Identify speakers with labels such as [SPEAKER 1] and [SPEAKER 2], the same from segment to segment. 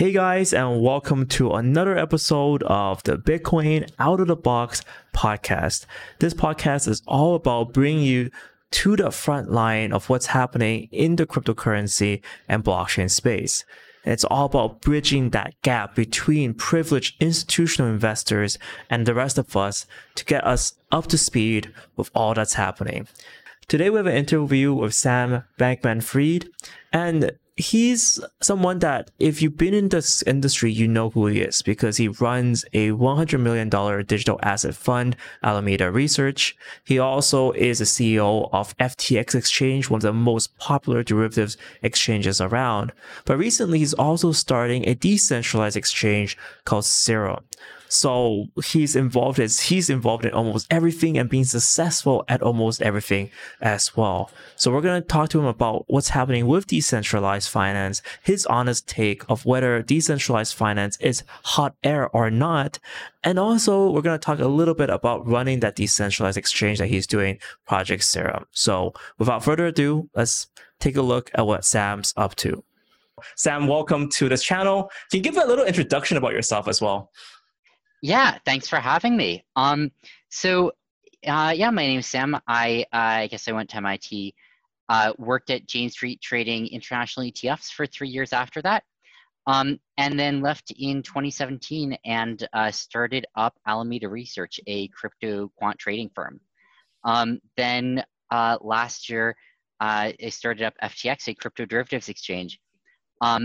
[SPEAKER 1] Hey guys, and welcome to another episode of the Bitcoin Out of the Box podcast. This podcast is all about bringing you to the front line of what's happening in the cryptocurrency and blockchain space. And it's all about bridging that gap between privileged institutional investors and the rest of us to get us up to speed with all that's happening. Today we have an interview with Sam Bankman-Fried, and he's someone that if you've been in this industry, you know who he is because he runs a $100 million digital asset fund, Alameda Research. He also is a CEO of FTX Exchange, one of the most popular derivatives exchanges around. But recently, he's also starting a decentralized exchange called Serum. So he's involved in almost everything and being successful at almost everything as well. So we're going to talk to him about what's happening with decentralized finance, his honest take of whether decentralized finance is hot air or not. And also we're going to talk a little bit about running that decentralized exchange that he's doing, Project Serum. So without further ado, let's take a look at what Sam's up to. Sam, welcome to this channel. Can you give a little introduction about yourself as well?
[SPEAKER 2] Yeah, thanks for having me. My name is Sam. I guess I went to MIT, worked at Jane Street trading international ETFs for 3 years after that, and then left in 2017 and started up Alameda Research, a crypto quant trading firm. Last year, I started up FTX, a crypto derivatives exchange, for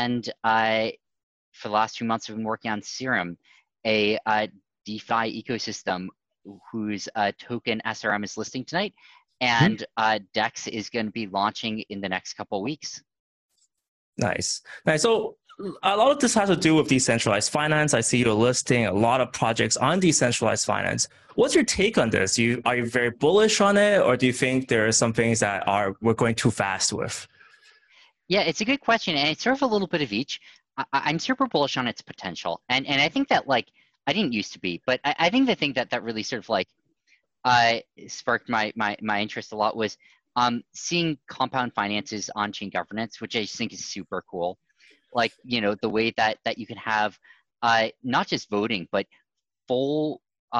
[SPEAKER 2] the last 2 months, I've been working on Serum, a DeFi ecosystem whose token SRM is listing tonight, and DEX is going to be launching in the next couple of weeks.
[SPEAKER 1] Nice. So a lot of this has to do with decentralized finance. I see you're listing a lot of projects on decentralized finance. What's your take on this? Are you very bullish on it, or do you think there are some things that we're going too fast with?
[SPEAKER 2] Yeah, it's a good question, and it's sort of a little bit of each. I'm super bullish on its potential, and I think that, like, I didn't used to be, but I think the thing that really sort of like sparked my interest a lot was seeing compound finances on-chain governance, which I just think is super cool. Like, you know, the way that you can have not just voting, but full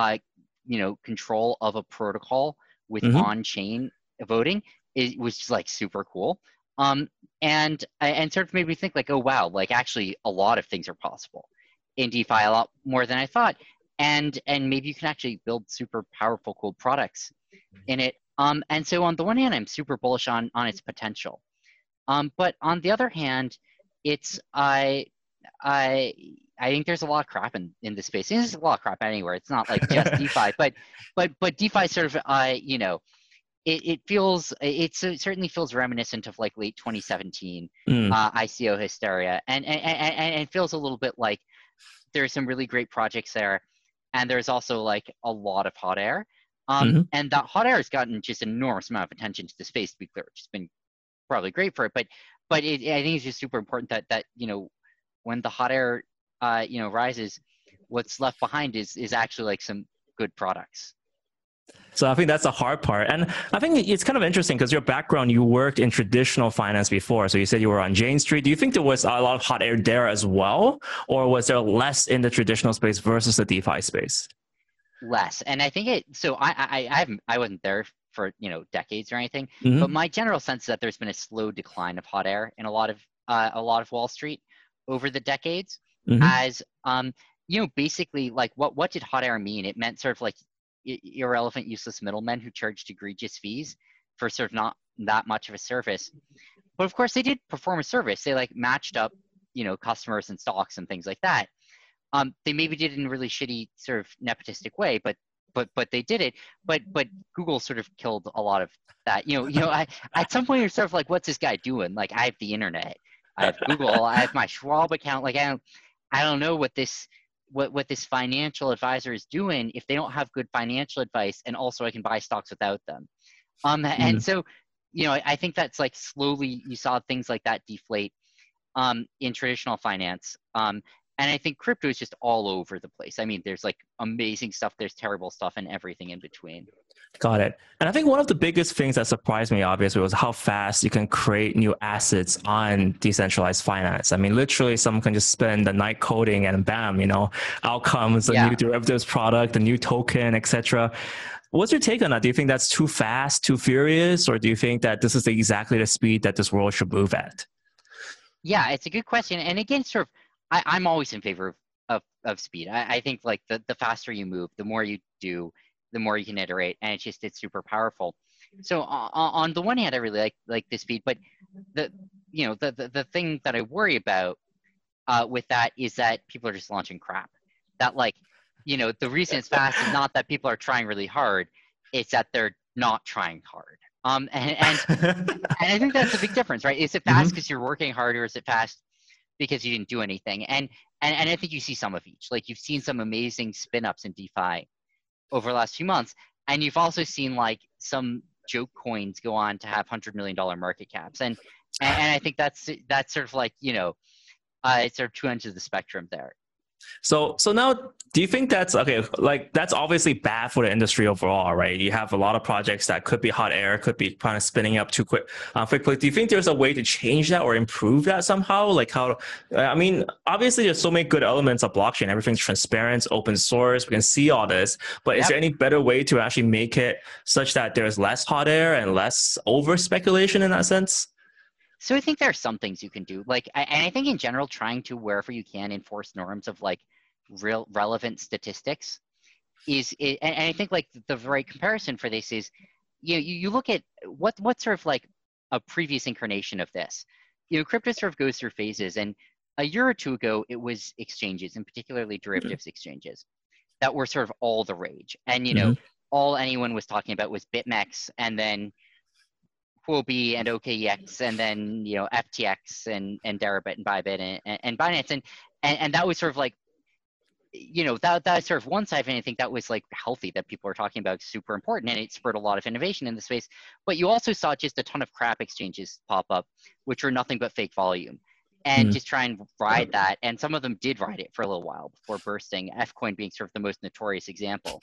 [SPEAKER 2] control of a protocol with on-chain voting was just like super cool. And sort of made me think like, oh wow, like actually a lot of things are possible in DeFi, a lot more than I thought, and maybe you can actually build super powerful, cool products in it. And so on the one hand, I'm super bullish on its potential, but on the other hand, it's I think there's a lot of crap in this space. There's a lot of crap anywhere. It's not like just DeFi, but DeFi sort of It certainly feels reminiscent of like late 2017 ICO hysteria, and it feels a little bit like there's some really great projects there, and there's also like a lot of hot air, and that hot air has gotten just an enormous amount of attention to the space, to be clear, which has been probably great for it, but I think it's just super important that when the hot air rises, what's left behind is actually like some good products.
[SPEAKER 1] So I think that's the hard part. And I think it's kind of interesting because your background, you worked in traditional finance before. So you said you were on Jane Street. Do you think there was a lot of hot air there as well? Or was there less in the traditional space versus the DeFi space?
[SPEAKER 2] Less. And I think I wasn't there for, decades or anything, but my general sense is that there's been a slow decline of hot air in a lot of Wall Street over the decades as, basically like what did hot air mean? It meant sort of like irrelevant, useless middlemen who charged egregious fees for sort of not that much of a service. But of course, they did perform a service. They like matched up, customers and stocks and things like that. They maybe did it in a really shitty sort of nepotistic way, but they did it. But Google sort of killed a lot of that. At some point you're sort of like, what's this guy doing? Like, I have the internet, I have Google, I have my Schwab account. Like, I don't know what this financial advisor is doing if they don't have good financial advice, and also I can buy stocks without them. And so, I think that's like slowly you saw things like that deflate in traditional finance. And I think crypto is just all over the place. I mean, there's like amazing stuff, there's terrible stuff, and everything in between.
[SPEAKER 1] Got it. And I think one of the biggest things that surprised me, obviously, was how fast you can create new assets on decentralized finance. I mean, literally, someone can just spend the night coding and bam, out comes a new
[SPEAKER 2] Yeah.
[SPEAKER 1] derivatives product, a new token, etc. What's your take on that? Do you think that's too fast, too furious, or do you think that this is exactly the speed that this world should move at?
[SPEAKER 2] Yeah, it's a good question. And again, sort of, I'm always in favor of speed. I think like the faster you move, the more you do, the more you can iterate, and it's super powerful. So on the one hand, I really like the speed, but the the thing that I worry about with that is that people are just launching crap. That like, the reason it's fast is not that people are trying really hard, it's that they're not trying hard. And I think that's a big difference, right? Is it fast
[SPEAKER 1] Hmm.
[SPEAKER 2] because you're working hard, or is it fast because you didn't do anything? And I think you see some of each. Like you've seen some amazing spin ups in DeFi over the last few months, and you've also seen like some joke coins go on to have $100 million market caps, and I think that's sort of like it's sort of two ends of the spectrum there.
[SPEAKER 1] So now, do you think that's okay? Like that's obviously bad for the industry overall, right? You have a lot of projects that could be hot air, could be kind of spinning up too quickly. Do you think there's a way to change that or improve that somehow? Like how? I mean, obviously there's so many good elements of blockchain. Everything's transparent, open source. We can see all this, but is
[SPEAKER 2] Yep.
[SPEAKER 1] there any better way to actually make it such that there's less hot air and less over speculation in that sense?
[SPEAKER 2] So I think there are some things you can do. Like, and I think in general, trying to wherever you can enforce norms of like real relevant statistics and I think like the right comparison for this is, you look at what sort of like a previous incarnation of this. Crypto sort of goes through phases, and a year or two ago, it was exchanges, and particularly derivatives exchanges, that were sort of all the rage. And
[SPEAKER 1] Mm-hmm.
[SPEAKER 2] all anyone was talking about was BitMEX, and then Huobi and OKEX, and then FTX and Deribit and Bybit and Binance, and that was sort of like that sort of one side, and I think that was like healthy, that people were talking about super important, and it spurred a lot of innovation in the space. But you also saw just a ton of crap exchanges pop up, which were nothing but fake volume, and
[SPEAKER 1] Mm-hmm.
[SPEAKER 2] just try and ride that. And some of them did ride it for a little while before bursting. Fcoin being sort of the most notorious example.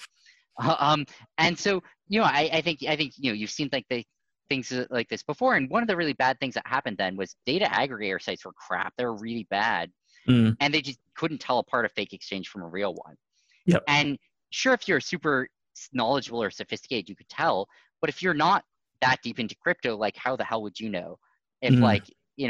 [SPEAKER 2] Um, and so I think you've seen like the things like this before. And one of the really bad things that happened then was data aggregator sites were crap. They were really bad,
[SPEAKER 1] Mm-hmm.
[SPEAKER 2] and they just couldn't tell apart a fake exchange from a real one.
[SPEAKER 1] Yep.
[SPEAKER 2] And sure, if you're super knowledgeable or sophisticated, you could tell. But if you're not that deep into crypto, like how the hell would you know if
[SPEAKER 1] Mm-hmm.
[SPEAKER 2] like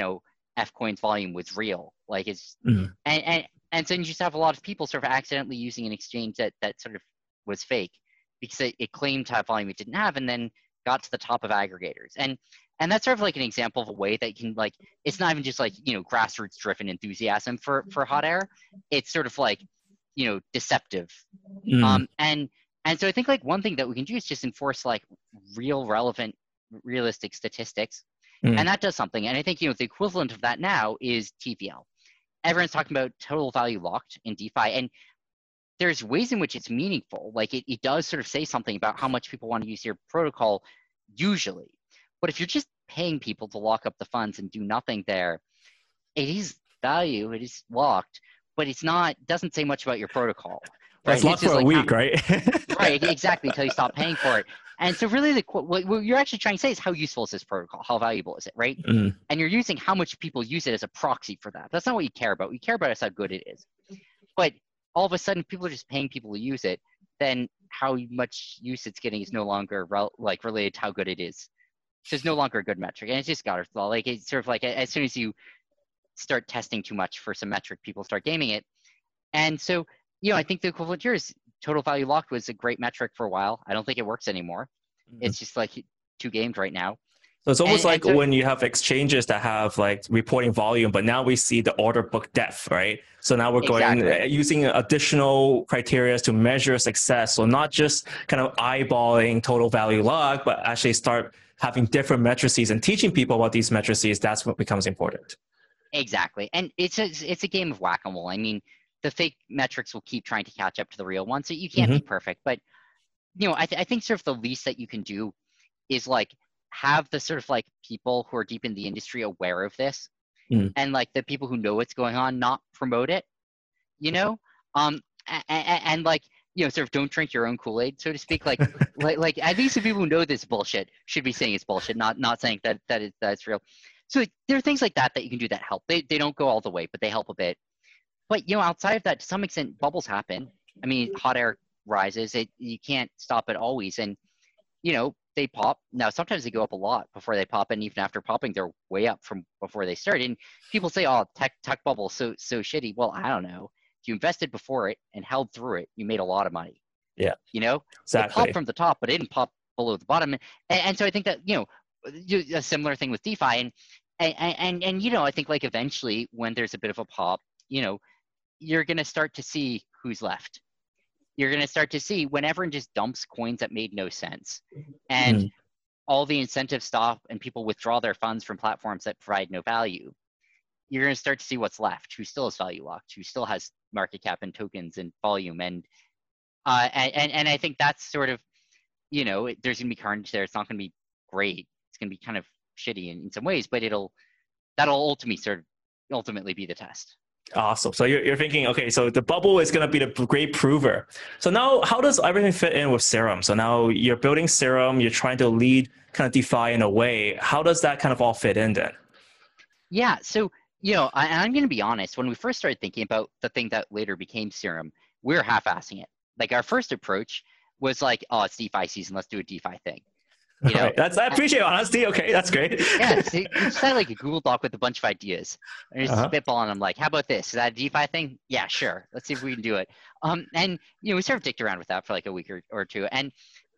[SPEAKER 2] Fcoin's volume was real? Like it's
[SPEAKER 1] Mm-hmm.
[SPEAKER 2] and so you just have a lot of people sort of accidentally using an exchange that sort of was fake because it claimed to have volume it didn't have, and then got to the top of aggregators. And that's sort of like an example of a way that you can like, it's not even just like grassroots driven enthusiasm for hot air. It's sort of like deceptive.
[SPEAKER 1] Mm-hmm.
[SPEAKER 2] And so I think like one thing that we can do is just enforce like real relevant realistic statistics,
[SPEAKER 1] Mm-hmm.
[SPEAKER 2] and that does something. And I think the equivalent of that now is TVL. Everyone's talking about total value locked in DeFi, and there's ways in which it's meaningful. Like it does sort of say something about how much people want to use your protocol usually. But if you're just paying people to lock up the funds and do nothing there, it is value, it is locked, but it's not, doesn't say much about your protocol,
[SPEAKER 1] Well, it's
[SPEAKER 2] right? It's
[SPEAKER 1] locked for
[SPEAKER 2] just
[SPEAKER 1] a
[SPEAKER 2] like
[SPEAKER 1] week, right?
[SPEAKER 2] right, exactly, until you stop paying for it. And so really what you're actually trying to say is, how useful is this protocol? How valuable is it, right?
[SPEAKER 1] Mm,
[SPEAKER 2] And you're using how much people use it as a proxy for that. That's not what you care about. What you care about is how good it is. But all of a sudden, people are just paying people to use it. Then how much use it's getting is no longer related to how good it is. So it's no longer a good metric, and it's just got like it's sort of like as soon as you start testing too much for some metric, people start gaming it. And so I think the equivalent here is total value locked was a great metric for a while. I don't think it works anymore.
[SPEAKER 1] mm.
[SPEAKER 2] It's just like too gamed right now.
[SPEAKER 1] So it's almost
[SPEAKER 2] And
[SPEAKER 1] like
[SPEAKER 2] so
[SPEAKER 1] when you have exchanges that have like reporting volume, but now we see the order book depth, right? So now we're going
[SPEAKER 2] exactly.
[SPEAKER 1] using additional criteria to measure success. So not just kind of eyeballing total value log, but actually start having different matrices and teaching people about these matrices. That's what becomes important.
[SPEAKER 2] Exactly. And it's a game of whack-a-mole. I mean, the fake metrics will keep trying to catch up to the real ones. So you can't be
[SPEAKER 1] Mm-hmm.
[SPEAKER 2] perfect. But I think sort of the least that you can do is like have the sort of like people who are deep in the industry aware of this,
[SPEAKER 1] Mm-hmm.
[SPEAKER 2] and like the people who know what's going on not promote it. you know, and like, sort of don't drink your own Kool-Aid, so to speak. Like at least the people who know this bullshit should be saying it's bullshit, not saying that's real. So there are things like that you can do that help. They don't go all the way, but they help a bit. But outside of that, to some extent, bubbles happen. I mean, hot air rises. You can't stop it always, and they pop. Now sometimes they go up a lot before they pop, and even after popping, they're way up from before they started. And people say, "Oh, tech bubble, so shitty." Well, I don't know. If you invested before it and held through it, you made a lot of money.
[SPEAKER 1] Yeah,
[SPEAKER 2] It
[SPEAKER 1] exactly.
[SPEAKER 2] popped from the top, but it didn't pop below the bottom. And so I think that a similar thing with DeFi, and I think like eventually when there's a bit of a pop, you're gonna start to see who's left. You're gonna start to see when everyone just dumps coins that made no sense, and all the incentives stop, and people withdraw their funds from platforms that provide no value. You're gonna start to see what's left, who still is value locked, who still has market cap and tokens and volume, and I think that's sort of, there's gonna be carnage there. It's not gonna be great. It's gonna be kind of shitty in some ways, but that'll ultimately be the test.
[SPEAKER 1] Awesome. So you're thinking, okay, so the bubble is going to be the great prover. So now how does everything fit in with Serum? So now you're building Serum, you're trying to lead kind of DeFi in a way. How does that kind of all fit in then?
[SPEAKER 2] Yeah. So, I'm going to be honest, when we first started thinking about the thing that later became Serum, we were half-assing it. Like our first approach was like, oh, it's DeFi season, let's do a DeFi thing.
[SPEAKER 1] Right. I appreciate honesty. Okay, that's great.
[SPEAKER 2] Yeah, we just had like a Google Doc with a bunch of ideas. And just spitballing them like, how about this? Is that a DeFi thing? Yeah, sure. Let's see if we can do it. And we sort of dicked around with that for like a week or two. And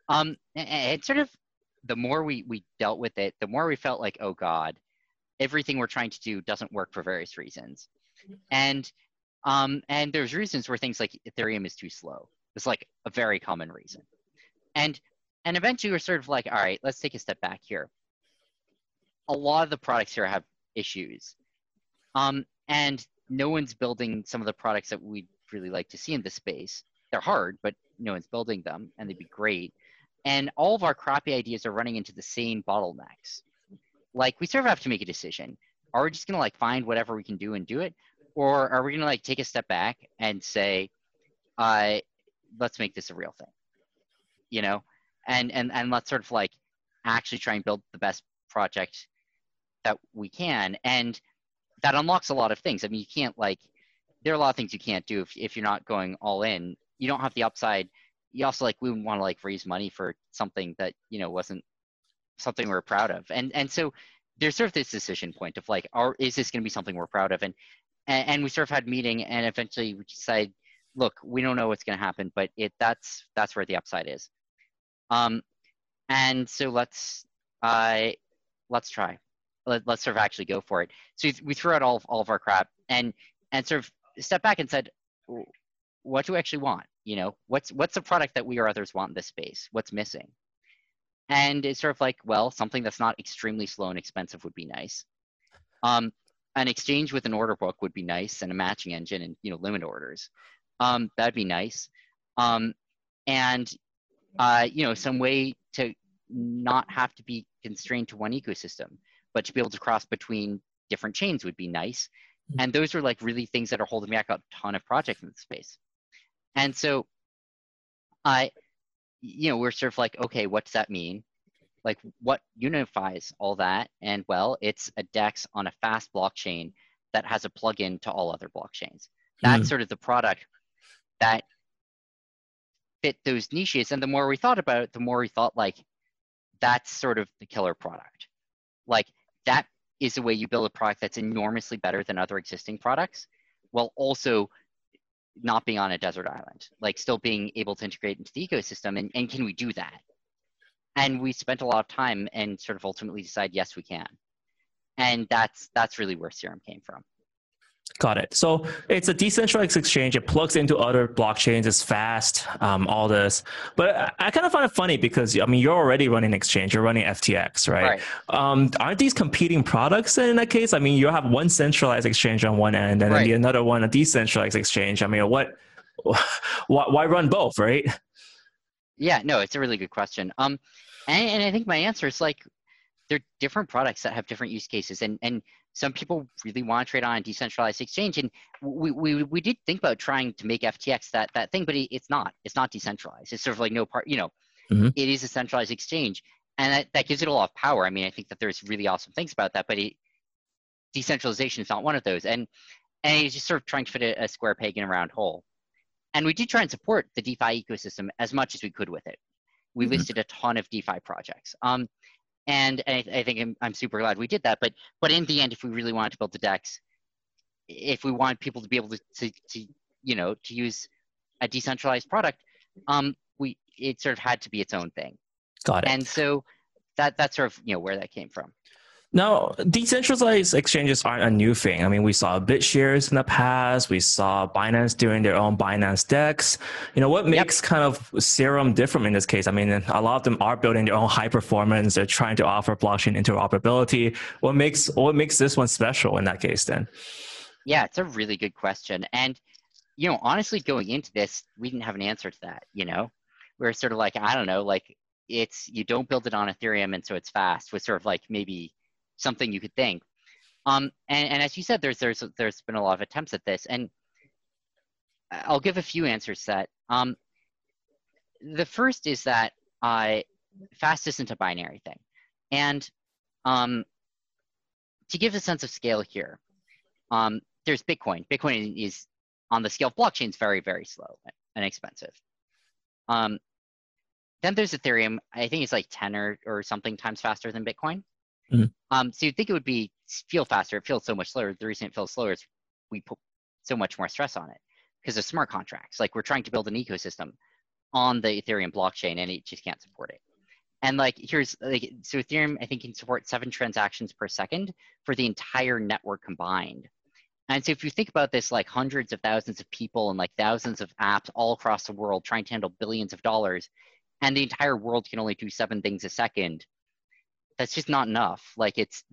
[SPEAKER 2] it sort of, the more we dealt with it, the more we felt like, oh God, everything we're trying to do doesn't work for various reasons. And there's reasons where things like Ethereum is too slow. It's like a very common reason. And eventually we're sort of like, all right, let's take a step back here. A lot of the products here have issues. And no one's building some of the products that we'd really like to see in this space. They're hard, but no one's building them, and they'd be great. And all of our crappy ideas are running into the same bottlenecks. Like, we sort of have to make a decision. Are we just going to like find whatever we can do and do it? Or are we going to like take a step back and say, let's make this a real thing, and let's sort of like actually try and build the best project that we can. And that unlocks a lot of things. I mean, you can't there are a lot of things you can't do if you're not going all in. You don't have the upside. You also we wouldn't want to raise money for something that, wasn't something we're proud of. And so there's sort of this decision point of is this going to be something we're proud of? And we sort of had a meeting, and eventually we decided, look, we don't know what's going to happen, but that's where the upside is. And so let's try. Let's sort of actually go for it. So we threw out all of our crap and sort of stepped back and said, what do we actually want? What's the product that we or others want in this space? What's missing? And it's sort of well, something that's not extremely slow and expensive would be nice. An exchange with an order book would be nice, and a matching engine and limit orders. That'd be nice. And some way to not have to be constrained to one ecosystem, but to be able to cross between different chains would be nice. And those are really things that are holding back a ton of projects in the space. And so we're sort of okay, what does that mean? What unifies all that? And well, it's a DEX on a fast blockchain that has a plugin to all other blockchains. That's sort of the product that fit those niches. And the more we thought about it, the more we thought that's sort of the killer product. That is the way you build a product that's enormously better than other existing products, while also not being on a desert island, still being able to integrate into the ecosystem. And can we do that? And we spent a lot of time and sort of ultimately decided, yes, we can. And that's really where Serum came from.
[SPEAKER 1] Got it. So it's a decentralized exchange. It plugs into other blockchains. It's fast, all this. But I kind of find it funny because, you're already running exchange. You're running FTX, right? Aren't these competing products in that case? You have one centralized exchange on one end and then another one, a decentralized exchange. Why run both, right?
[SPEAKER 2] Yeah, no, it's a really good question. And I think my answer is they're different products that have different use cases. And some people really want to trade on a decentralized exchange, and we did think about trying to make FTX that thing, but it's not decentralized. It's sort of like no part,
[SPEAKER 1] Hmm.
[SPEAKER 2] it is a centralized exchange, and that gives it a lot of power. I mean, I think that there's really awesome things about that, but decentralization is not one of those, and it's just sort of trying to fit a square peg in a round hole. And we did try and support the DeFi ecosystem as much as we could with it. We listed a ton of DeFi projects. And I think I'm super glad we did that. But in the end, if we really wanted to build the DEX, if we want people to be able to use a decentralized product, it sort of had to be its own thing.
[SPEAKER 1] Got it.
[SPEAKER 2] And so that's sort of where that came from.
[SPEAKER 1] Now, decentralized exchanges aren't a new thing. I mean, we saw BitShares in the past. We saw Binance doing their own Binance DEX. What makes kind of Serum different in this case? I mean, a lot of them are building their own high performance. They're trying to offer blockchain interoperability. What makes this one special in that case then?
[SPEAKER 2] Yeah, it's a really good question. And, honestly, going into this, we didn't have an answer to that, We're sort of like, I don't know, like you don't build it on Ethereum and so it's fast, was sort of like maybe something you could think. And as you said, there's been a lot of attempts at this, and I'll give a few answers to that. The first is that fast isn't a binary thing, and to give a sense of scale here, there's Bitcoin. Bitcoin is on the scale of blockchains very, very slow and expensive. Then there's Ethereum. I think it's like 10 or something times faster than Bitcoin.
[SPEAKER 1] Mm-hmm.
[SPEAKER 2] So you'd think it would feel faster. It feels so much slower. The reason it feels slower is we put so much more stress on it because of smart contracts. Like we're trying to build an ecosystem on the Ethereum blockchain, and it just can't support it. And so Ethereum, I think, can support 7 transactions per second for the entire network combined. And so if you think about this, like hundreds of thousands of people and like thousands of apps all across the world trying to handle billions of dollars, and the entire world can only do 7 things a second, that's just not enough. Like it's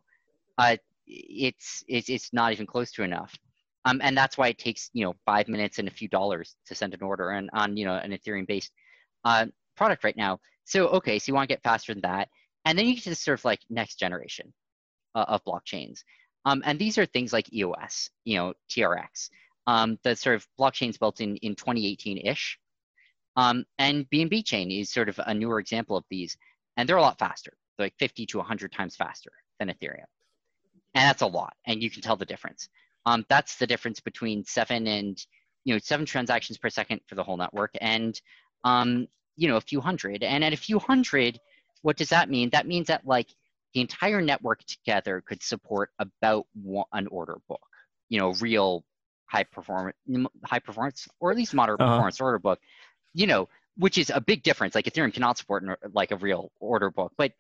[SPEAKER 2] not even close to enough. And that's why it takes 5 minutes and a few dollars to send an order on an Ethereum based product right now. So so you want to get faster than that, and then you get to sort of like next generation of blockchains. And these are things like EOS, TRX, the sort of blockchains built in 2018-ish. And BNB chain is sort of a newer example of these, and they're a lot faster. They're like 50 to 100 times faster than Ethereum. And that's a lot, and you can tell the difference. That's the difference between 7 transactions per second for the whole network and, a few hundred. And at a few hundred, what does that mean? That means that like the entire network together could support about an order book, real high performance, or at least moderate performance order book, which is a big difference. Like Ethereum cannot support like a real order book, but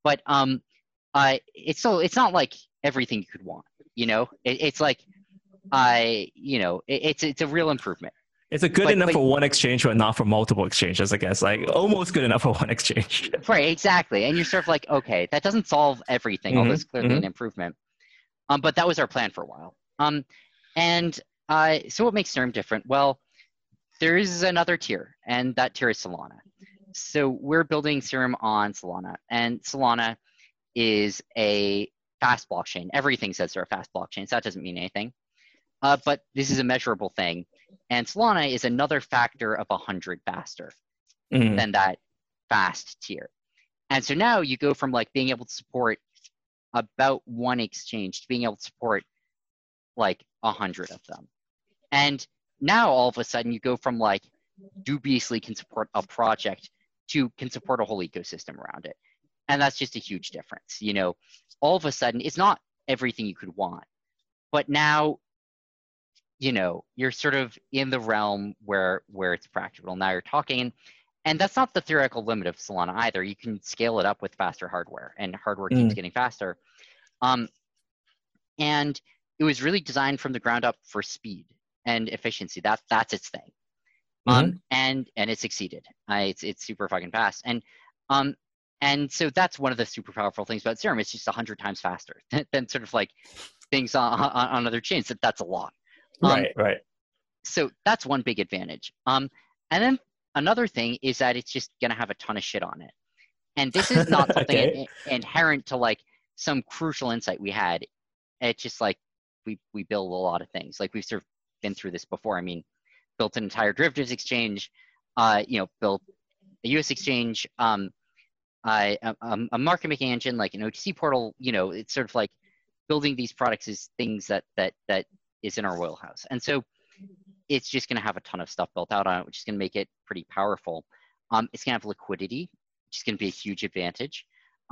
[SPEAKER 2] it's not like everything you could want. It's like it's a real improvement.
[SPEAKER 1] It's a good enough for one exchange, but not for multiple exchanges, I guess. Like almost good enough for one exchange.
[SPEAKER 2] Right, exactly. And you're sort of like, okay, that doesn't solve everything, although it's clearly an improvement. But that was our plan for a while. So what makes Serum different? Well, there is another tier, and that tier is Solana. So we're building Serum on Solana, and Solana is a fast blockchain. Everything says they're a fast blockchain, so that doesn't mean anything. But this is a measurable thing. And Solana is another factor of 100 faster than that fast tier. And so now you go from like being able to support about one exchange to being able to support like 100 of them. And now all of a sudden you go from like dubiously can support a project to can support a whole ecosystem around it. And that's just a huge difference. All of a sudden it's not everything you could want, but now you're sort of in the realm where it's practical. Now you're talking, and that's not the theoretical limit of Solana either. You can scale it up with faster hardware, and hardware keeps getting faster. And it was really designed from the ground up for speed and efficiency. That's its thing. And it succeeded. It's super fucking fast. And so that's one of the super powerful things about Serum. It's just 100 times faster than sort of like things on other chains. That's a lot.
[SPEAKER 1] Right.
[SPEAKER 2] So that's one big advantage. And then another thing is that it's just going to have a ton of shit on it. And this is not something inherent to like some crucial insight we had. it's just like we build a lot of things. Like we've sort of been through this before. I mean, built an entire derivatives exchange, built a U.S. exchange, a market making engine, like an OTC portal. It's sort of like building these products is things that is in our wheelhouse, and so it's just going to have a ton of stuff built out on it, which is going to make it pretty powerful. It's going to have liquidity, which is going to be a huge advantage.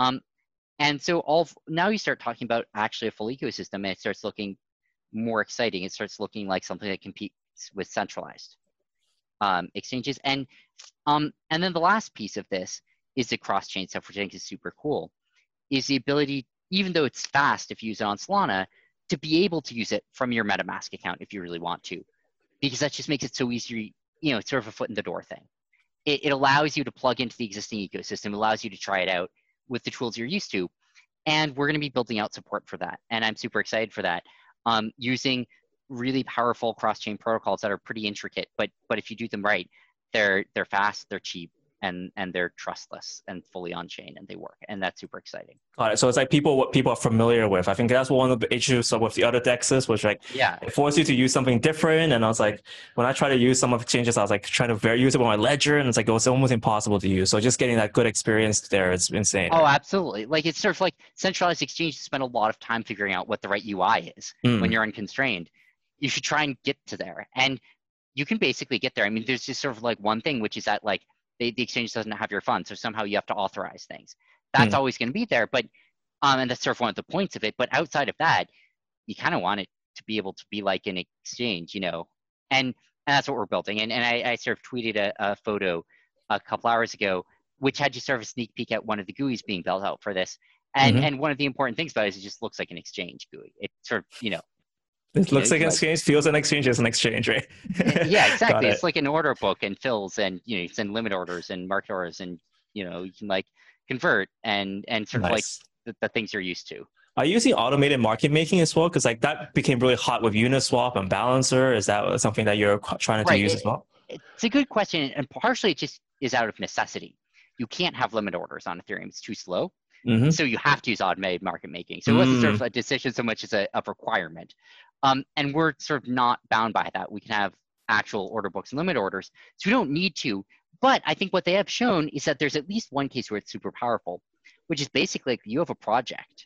[SPEAKER 2] And so now you start talking about actually a full ecosystem, and it starts looking more exciting. It starts looking like something that competes with centralized exchanges. And then the last piece of this is the cross-chain stuff, which I think is super cool, is the ability, even though it's fast if you use it on Solana, to be able to use it from your MetaMask account if you really want to, because that just makes it so easy. It's sort of a foot in the door thing. It allows you to plug into the existing ecosystem, allows you to try it out with the tools you're used to. And we're going to be building out support for that. And I'm super excited for that. Using really powerful cross-chain protocols that are pretty intricate, but if you do them right, they're fast, they're cheap, and they're trustless and fully on chain, and they work, and that's super exciting.
[SPEAKER 1] Got it. So it's like what people are familiar with. I think that's one of the issues with the other dexes, which like it forced you to use something different. And I was like, when I try to use some of the exchanges, I was like trying to use it with my ledger, and it's like it was almost impossible to use. So just getting that good experience there is insane.
[SPEAKER 2] Oh, absolutely. Like it's sort of like centralized exchanges spend a lot of time figuring out what the right UI is when you're unconstrained. You should try and get to there, and you can basically get there. I mean, there's just sort of like one thing, which is that like the exchange doesn't have your funds, so somehow you have to authorize things. That's always going to be there, but and that's sort of one of the points of it. But outside of that, you kind of want it to be able to be like an exchange, and that's what we're building. And I sort of tweeted a photo a couple hours ago, which had just sort of a sneak peek at one of the GUIs being built out for this. And one of the important things about it is it just looks like an exchange GUI. It sort of,
[SPEAKER 1] it looks like an exchange, feels an exchange, is an exchange, right?
[SPEAKER 2] Yeah, exactly. It's like an order book and fills, and you send limit orders and market orders, and you can like convert and sort of like the things you're used to.
[SPEAKER 1] Are you using automated market making as well? Because like that became really hot with Uniswap and Balancer. Is that something that you're trying to use as well?
[SPEAKER 2] It's a good question, and partially it just is out of necessity. You can't have limit orders on Ethereum; it's too slow. So you have to use automated market making. So it wasn't sort of a decision so much as a requirement. And we're sort of not bound by that. We can have actual order books and limit orders. So we don't need to. But I think what they have shown is that there's at least one case where it's super powerful, which is basically like you have a project,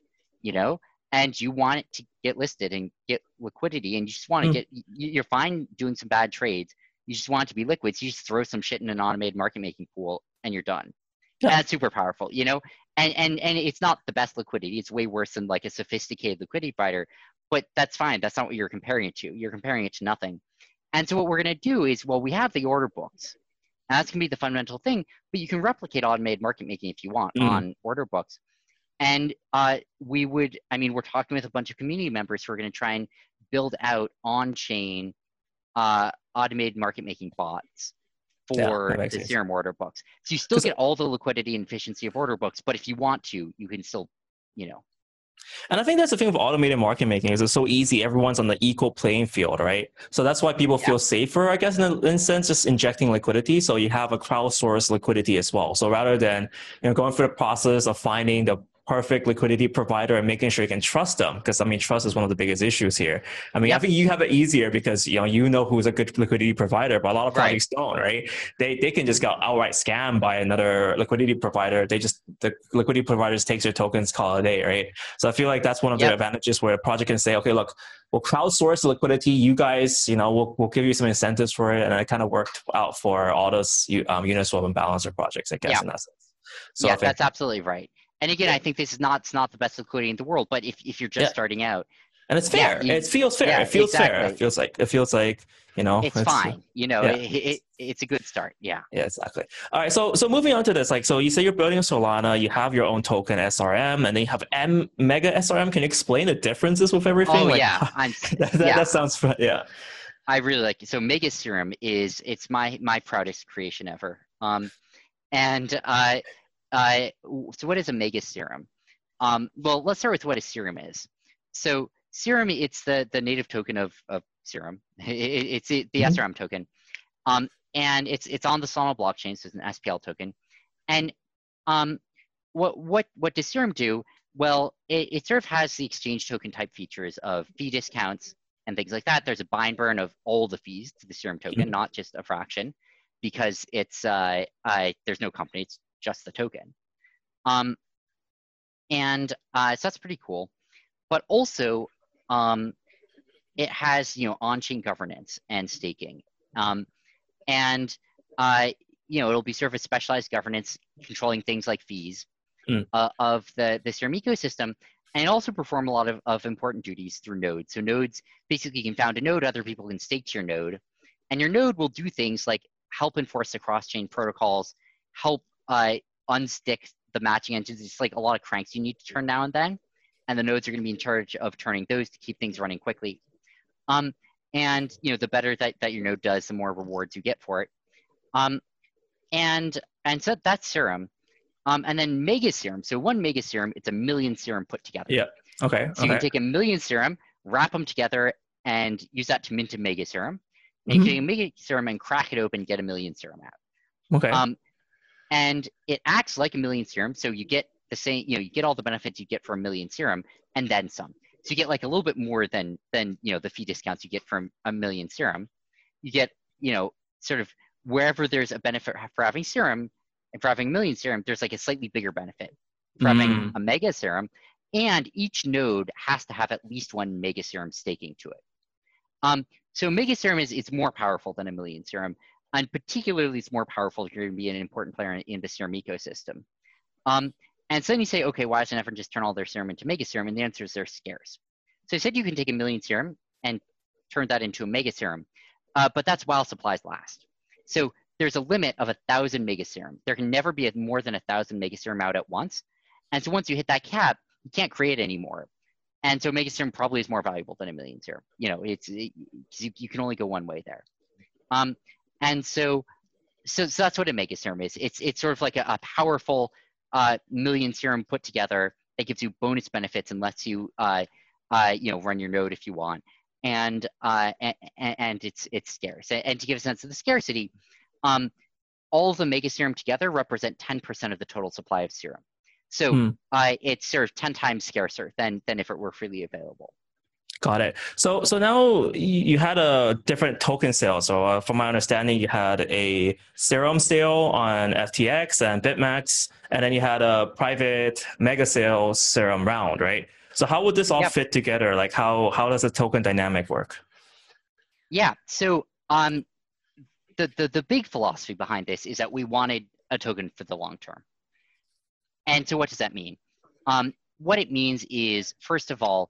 [SPEAKER 2] and you want it to get listed and get liquidity, and you just want to get, you're fine doing some bad trades. You just want it to be liquid. So you just throw some shit in an automated market making pool and you're done. Yeah. That's super powerful, and it's not the best liquidity. It's way worse than like a sophisticated liquidity provider, but that's fine. That's not what you're comparing it to. You're comparing it to nothing. And so what we're going to do is, we have the order books, and that's going to be the fundamental thing, but you can replicate automated market making if you want on order books. And we're talking with a bunch of community members who are going to try and build out on-chain automated market making bots for the Serum order books. So you still get all the liquidity and efficiency of order books, but if you want to, you can still,
[SPEAKER 1] And I think that's the thing with automated market making is it's so easy. Everyone's on the equal playing field, right? So that's why people feel safer, I guess, in a sense, just injecting liquidity. So you have a crowdsourced liquidity as well. So rather than going through the process of finding the perfect liquidity provider and making sure you can trust them, because trust is one of the biggest issues here. I think you have it easier because you know who's a good liquidity provider, but a lot of projects don't, right? They can just get outright scammed by another liquidity provider. The liquidity providers takes your tokens, call it a day, right? So I feel like that's one of the advantages where a project can say, okay, look, we'll crowdsource the liquidity. You guys, we'll give you some incentives for it, and it kind of worked out for all those Uniswap and Balancer projects, I guess, in that sense.
[SPEAKER 2] So that's absolutely right. And again, I think this is not the best liquidity in the world, but if you're just starting out,
[SPEAKER 1] and it's fair, it feels fair. It feels fair. It feels like
[SPEAKER 2] it's fine. It's a good start. Yeah.
[SPEAKER 1] Yeah, exactly. All right. So moving on to this, so you say you're building a Solana, you have your own token SRM, and then you have Mega SRM. Can you explain the differences with everything?
[SPEAKER 2] Oh
[SPEAKER 1] that sounds fun. Yeah.
[SPEAKER 2] I really like it. So Mega Serum it's my proudest creation ever. So what is a Mega Serum? Well, let's start with what a Serum is. So Serum, it's the native token of Serum. It's the SRM token. And it's on the Solana blockchain, so it's an SPL token. And what does Serum do? Well, it sort of has the exchange token type features of fee discounts and things like that. There's a buy and burn of all the fees to the Serum token, not just a fraction, because it's there's no company, it's just the token. So that's pretty cool. But also, it has on-chain governance and staking, and it'll be sort of a specialized governance controlling things like fees of the Serum ecosystem, and also perform a lot of important duties through nodes. So nodes, basically, you can found a node, other people can stake to your node, and your node will do things like help enforce the cross-chain protocols, help unstick the matching engines. It's like a lot of cranks you need to turn now and then, and the nodes are going to be in charge of turning those to keep things running quickly. And the better that your node does, the more rewards you get for it. And so that's Serum. And then Mega Serum. So one Mega Serum, it's 1 million Serum put together.
[SPEAKER 1] Yeah. Okay.
[SPEAKER 2] So you can take 1 million Serum, wrap them together, and use that to mint a Mega Serum. And you can take a Mega Serum and crack it open, and get 1 million Serum out.
[SPEAKER 1] Okay.
[SPEAKER 2] And it acts like 1 million Serum, so you get the same. You get all the benefits you get for 1 million Serum, and then some. So you get like a little bit more than the fee discounts you get from 1 million Serum. You get sort of wherever there's a benefit for having Serum. And for having 1 million Serum, there's like a slightly bigger benefit for having a Mega Serum, and each node has to have at least 1 Mega Serum staking to it. So Mega Serum is more powerful than 1 million Serum, and particularly it's more powerful if you're going to be an important player in the Serum ecosystem. And so then you say, okay, why doesn't everyone just turn all their Serum into Mega Serum? And the answer is they're scarce. So I said you can take 1 million Serum and turn that into a Mega Serum, but that's while supplies last. So there's a limit of 1,000 Mega Serum. There can never be more than 1,000 Mega Serum out at once. And so once you hit that cap, you can't create any more. And so Mega Serum probably is more valuable than 1 million Serum. You can only go one way there. And so that's what a Mega Serum is. It's sort of like a powerful 1 million Serum put together that gives you bonus benefits and lets you run your node if you want. And it's scarce. And to give a sense of the scarcity, all of the Mega Serum together represent 10% of the total supply of Serum. So it's sort of 10 times scarcer than if it were freely available.
[SPEAKER 1] Got it. So now you had a different token sale. So from my understanding, you had a Serum sale on FTX and BitMEX, and then you had a private Mega sale Serum round, right? So how would this all fit together? Like how does the token dynamic work?
[SPEAKER 2] Yeah. So the big philosophy behind this is that we wanted a token for the long term. And so what does that mean? What it means is, first of all,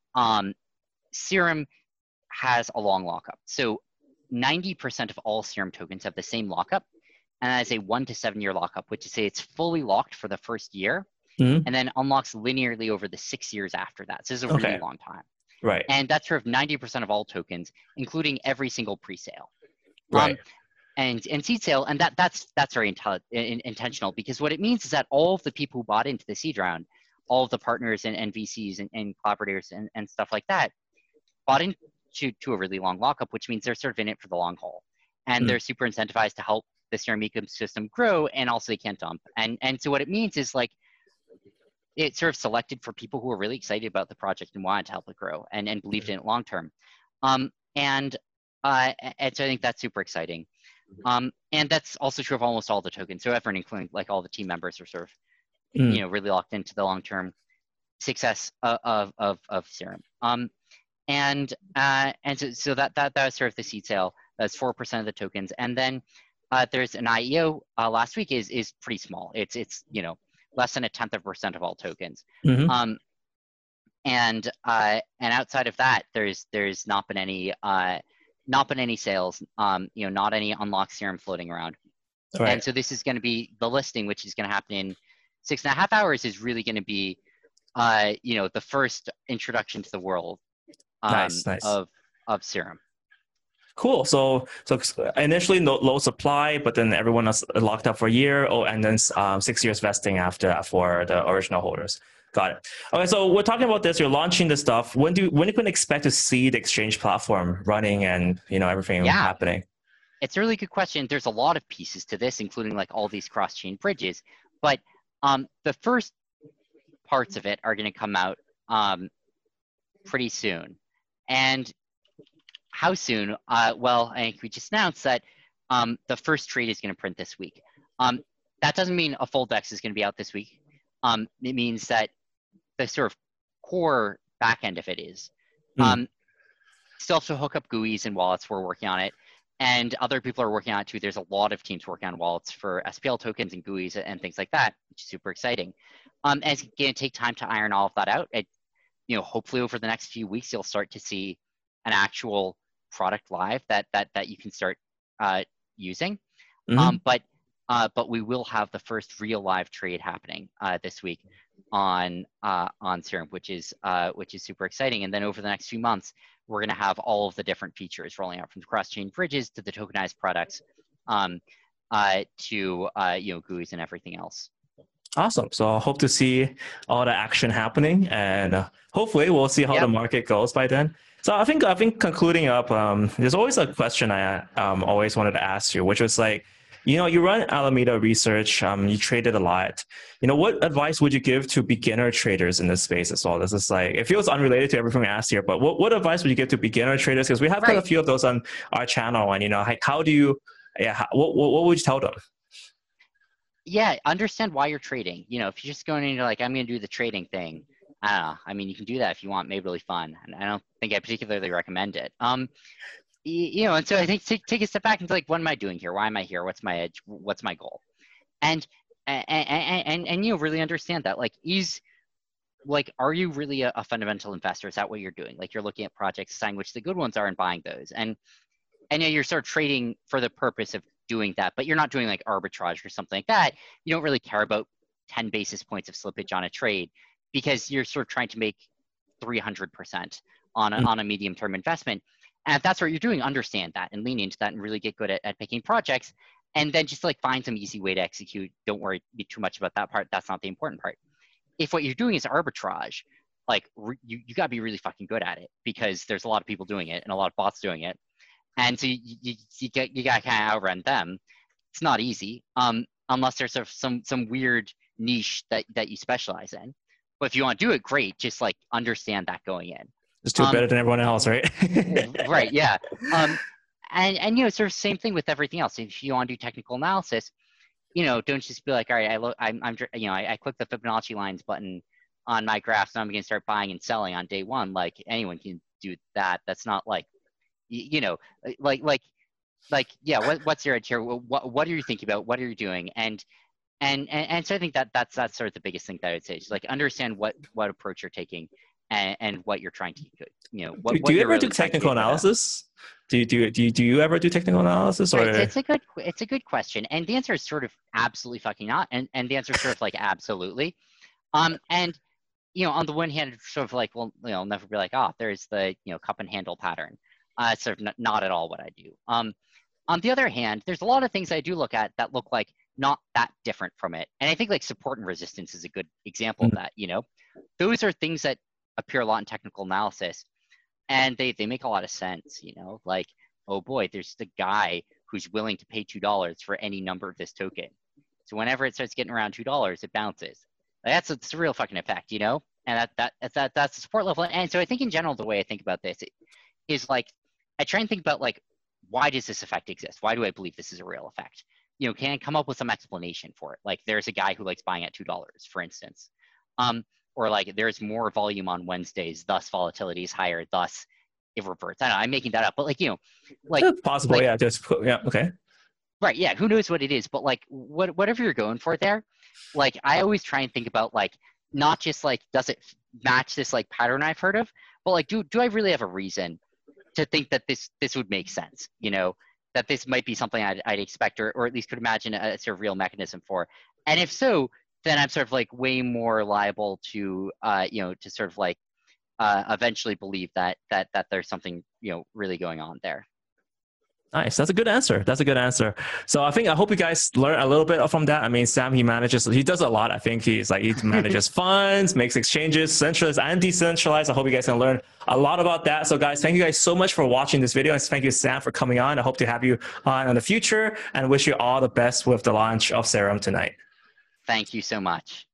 [SPEAKER 2] Serum has a long lockup. So 90% of all Serum tokens have the same lockup, and that is a 1 to 7 year lockup, which is to say it's fully locked for the first year, and then unlocks linearly over the 6 years after that. So this is a really long time.
[SPEAKER 1] Right.
[SPEAKER 2] And that's sort of 90% of all tokens, including every single pre-sale.
[SPEAKER 1] Right.
[SPEAKER 2] And seed sale, and that's very intentional, because what it means is that all of the people who bought into the seed round, all of the partners and VCs and collaborators and stuff like that, bought into a really long lockup, which means they're sort of in it for the long haul. And they're super incentivized to help the Serum ecosystem grow, and also they can't dump. And so what it means is like, it's sort of selected for people who are really excited about the project and wanted to help it grow and believed in it long term. And so I think that's super exciting. And that's also true of almost all the tokens. So everyone, including like all the team members, are sort of really locked into the long-term success of Serum. And so that was sort of the seed sale. That's 4% of the tokens. And then there's an IEO last week is pretty small. It's less than 1/10% of all tokens. And outside of that, there's not been any sales, not any unlocked Serum floating around. Right. And so this is going to be the listing, which is going to happen in 6.5 hours, is really going to be, the first introduction to the world
[SPEAKER 1] nice.
[SPEAKER 2] of Serum.
[SPEAKER 1] Cool. So initially low supply, but then everyone is locked up for a year, and then 6 years vesting after that for the original holders. Got it. Okay, so we're talking about this. You're launching this stuff. When can we expect to see the exchange platform running and everything happening?
[SPEAKER 2] It's a really good question. There's a lot of pieces to this, including like all these cross-chain bridges. But the first parts of it are going to come out pretty soon. And how soon? Well, I think we just announced that the first trade is going to print this week. That doesn't mean a full DEX is going to be out this week. It means that the sort of core back end of it is. Still have to hook up GUIs and wallets. We're working on it. And other people are working on it too. There's a lot of teams working on wallets for SPL tokens and GUIs and things like that, which is super exciting. And it's going to take time to iron all of that out. Hopefully over the next few weeks, you'll start to see an actual product live that you can start using. But we will have the first real live trade happening this week on Serum, which is super exciting. And then over the next few months, we're going to have all of the different features rolling out, from the cross-chain bridges to the tokenized products, to GUIs and everything else.
[SPEAKER 1] Awesome. So I hope to see all the action happening, and hopefully we'll see how the market goes by then. So I think concluding up, there's always a question I always wanted to ask you, which was like, you run Alameda Research, you traded a lot. What advice would you give to beginner traders in this space as well? This is like, it feels unrelated to everything we asked here, but what advice would you give to beginner traders? Because we have got a few of those on our channel, and how do you, what would you tell them?
[SPEAKER 2] Yeah, understand why you're trading. If you're just going into like, I'm going to do the trading thing, I don't know. I mean, you can do that if you want, maybe really fun. And I don't think I particularly recommend it. And so I think take a step back and like, what am I doing here? Why am I here? What's my edge? What's my goal? And really understand that. Are you really a fundamental investor? Is that what you're doing? Like, you're looking at projects, deciding which the good ones are and buying those. And you're sort of trading for the purpose of doing that, but you're not doing like arbitrage or something like that. You don't really care about 10 basis points of slippage on a trade, because you're sort of trying to make 300% on a medium-term investment. And if that's what you're doing, understand that and lean into that and really get good at picking projects, and then just like find some easy way to execute. Don't worry too much about that part. That's not the important part. If what you're doing is arbitrage, like you got to be really fucking good at it, because there's a lot of people doing it and a lot of bots doing it. And so you got to kind of outrun them. It's not easy, unless there's sort of some weird niche that you specialize in. But if you want to do it, great. Just like understand that going in.
[SPEAKER 1] Just do it better than everyone else, right?
[SPEAKER 2] Right. Yeah. And sort of same thing with everything else. If you want to do technical analysis, don't just be like, all right, I click the Fibonacci lines button on my graphs, and I'm going to start buying and selling on day one. Like, anyone can do that. That's not like, what's your edge here? What are you thinking about? What are you doing? And so I think that's sort of the biggest thing that I would say. Just like, understand what approach you're taking and what you're trying to,
[SPEAKER 1] do you ever do technical analysis? Do you ever do technical analysis? Or
[SPEAKER 2] it's a good question, and the answer is sort of absolutely fucking not, and the answer is sort of like absolutely. And on the one hand, it's sort of like, well, I'll never be like, there's the cup and handle pattern. Sort of not at all what I do. On the other hand, there's a lot of things I do look at that look like not that different from it. And I think like support and resistance is a good example of that. Those are things that appear a lot in technical analysis, and they make a lot of sense. Like, oh boy, there's the guy who's willing to pay $2 for any number of this token. So whenever it starts getting around $2, it bounces. That's a real fucking effect, And that's the support level. And so I think in general, the way I think about this is like, I try and think about like, why does this effect exist? Why do I believe this is a real effect? Can I come up with some explanation for it? Like, there's a guy who likes buying at $2, for instance. Or like, there's more volume on Wednesdays, thus volatility is higher, thus it reverts. I don't know, I'm making that up, but
[SPEAKER 1] it's possible, yeah. Okay.
[SPEAKER 2] Right, yeah. Who knows what it is? But like, whatever you're going for there, like, I always try and think about like, not just like, does it match this like pattern I've heard of, but like, do I really have a reason to think that this would make sense? That this might be something I'd expect, or at least could imagine a sort of real mechanism for. And if so, then I'm sort of like way more liable to to sort of like eventually believe that there's something really going on there.
[SPEAKER 1] Nice. That's a good answer. So I hope you guys learn a little bit from that. I mean, Sam, he does a lot. I think he manages funds, makes exchanges, centralized and decentralized. I hope you guys can learn a lot about that. So guys, thank you guys so much for watching this video. And thank you, Sam, for coming on. I hope to have you on in the future, and wish you all the best with the launch of Serum tonight.
[SPEAKER 2] Thank you so much.